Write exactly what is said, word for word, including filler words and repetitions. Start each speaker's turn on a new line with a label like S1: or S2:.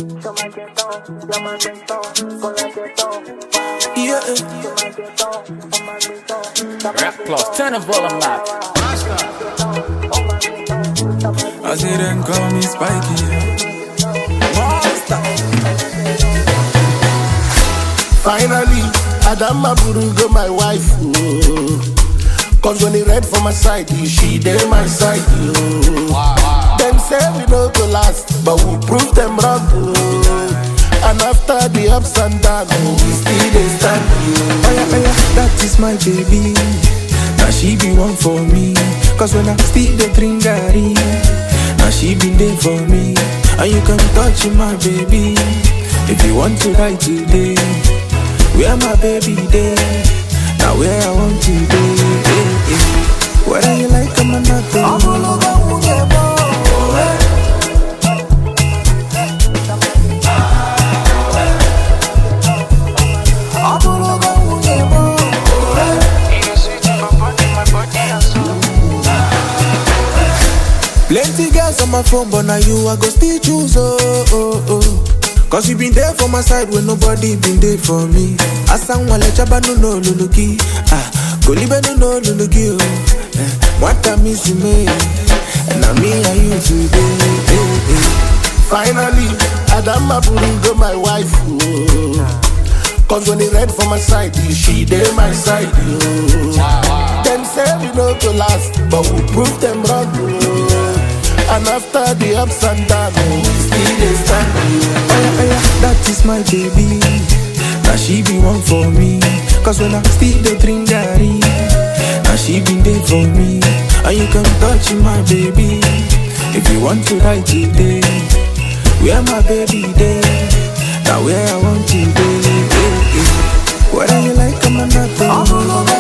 S1: Yeah.
S2: Rap plus, turn the volume up.
S1: I see them call me Spiky. Monster.
S3: Finally, Adama Burugo, my wife. Oh. Cause when he read for my side, she did my side. Oh.
S2: Wow, wow.
S3: Them say we no go last, but we prove them wrong. Oh. And after the ups and downs, oh, we still dey stand. Oh.
S1: Oh yeah, oh yeah, that is my baby. Now she be one for me. Cause when I still dey drink garri, now she been there for me. And you can touch my baby if you want to ride today. Where my baby there? Now where I want to be. Hey, hey. Whether you like them or not, oh. Plenty girls on my phone, but now you I go still choose, oh, oh, oh. Cause you been there for my side when nobody been there for me. Asan wale chaba no no luluki. Ah, go libe no no luluki, oh. Eh, what I miss me, and now me and you today. Eh, eh.
S3: Finally, Adama Burugo, my wife. Oh. Cause when he read for my side, she did my side. Oh. Them say we no go last, but we prove them wrong. Oh. And after the ups and downs, oh, we still dey stand.
S1: Oh yeah, oh yeah, that is my baby. Now she be one for me. Cause when I still dey drink garri, now she been there for me. And you can touch my baby if you want to ride today. Where my baby there? Now where I want to be. Whether you like them or not, oh.